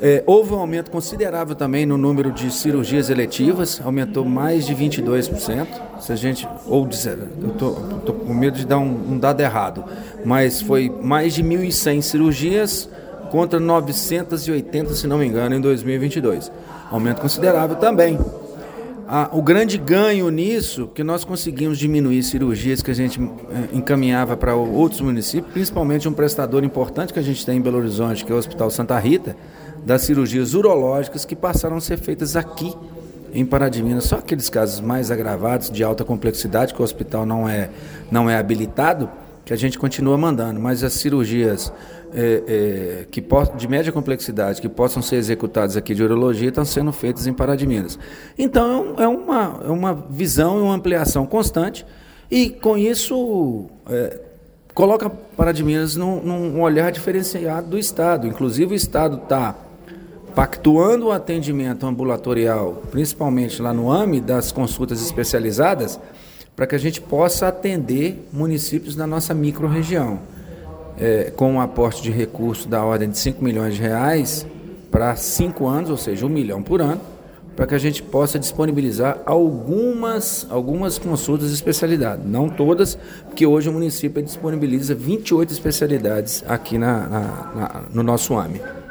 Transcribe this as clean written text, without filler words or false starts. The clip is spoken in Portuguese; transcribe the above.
Houve um aumento considerável também no número de cirurgias eletivas, aumentou mais de 22%. Se a gente, eu estou com medo de dar um dado errado, mas foi mais de 1.100 cirurgias contra 980, se não me engano, em 2022. Aumento considerável também. O grande ganho nisso, que nós conseguimos diminuir cirurgias que a gente encaminhava para outros municípios, principalmente um prestador importante que a gente tem em Belo Horizonte, que é o Hospital Santa Rita, das cirurgias urológicas que passaram a ser feitas aqui em Pará de Minas. Só aqueles casos mais agravados, de alta complexidade, que o hospital não é habilitado, que a gente continua mandando, mas as cirurgias de média complexidade que possam ser executadas aqui de urologia estão sendo feitas em Pará de Minas. Então é uma visão e uma ampliação constante, e com isso coloca Pará de Minas num olhar diferenciado do Estado. Inclusive o Estado está pactuando o atendimento ambulatorial, principalmente lá no AME, das consultas especializadas, para que a gente possa atender municípios da nossa microrregião, com um aporte de recursos da ordem de 5 milhões de reais para 5 anos, ou seja, 1 milhão por ano, para que a gente possa disponibilizar algumas consultas de especialidade, não todas, porque hoje o município disponibiliza 28 especialidades aqui no nosso AME.